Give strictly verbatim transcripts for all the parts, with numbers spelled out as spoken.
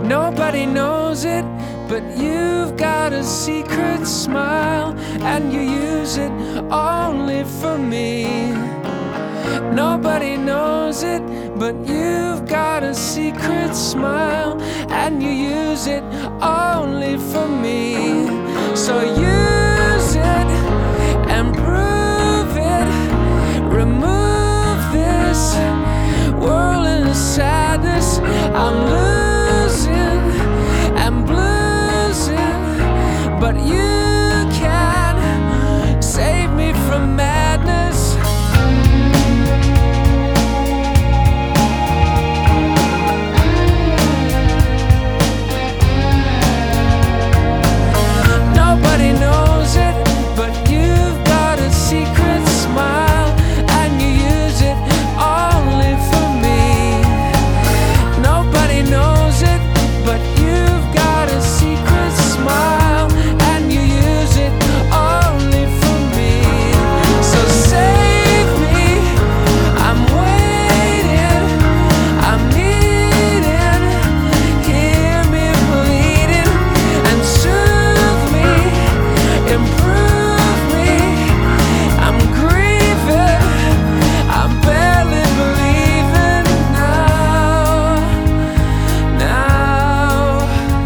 Nobody knows it, but you've got a secret smile, and you use it only for me. Nobody knows it, but you've got a secret smile, and you use it only for me. So use it and prove it. Remove this whirling sadness. I'm losing and bluesing, but you can save me from madness. Nobody knows it, but you've got a secret smile, and you use it only for me. Nobody knows it, but you've got a secret smile, and you use it only for me. So save me, I'm waiting, I'm needing, hear me bleeding, and soothe me, improve me. I'm grieving, I'm barely believing now. Now,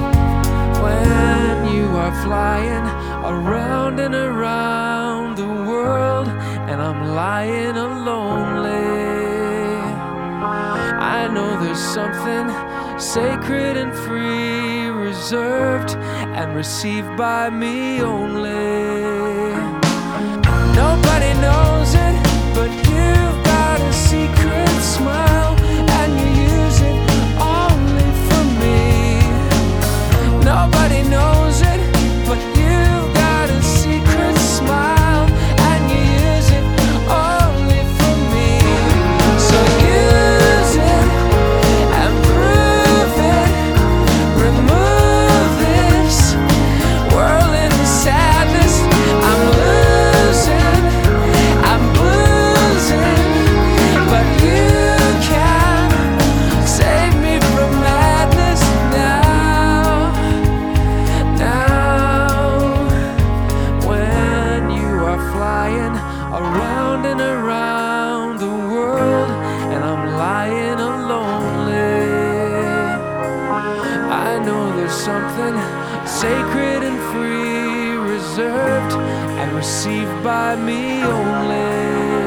when you are flying around and around the world, and I'm lying lonely, I know there's something sacred and free, reserved and received by me only. Nobody knows it, but you've got a secret smile, and you use it only for me. Nobody knows it, but you've got a secret smile, and you use it only for me. So use it and prove it. Remove this whirling sadness. I'm losing, I'm bluesing, but you can save me from madness now. Now, when you are flying around and around the world, and I'm lying lonely, I know there's something sacred and free, reserved and received by me only.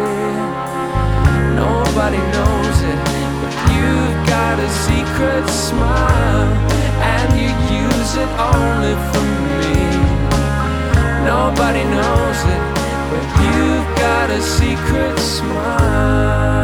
Nobody knows it, but you've got a secret smile, and you use it only for me. Nobody knows it, but you've got a secret smile.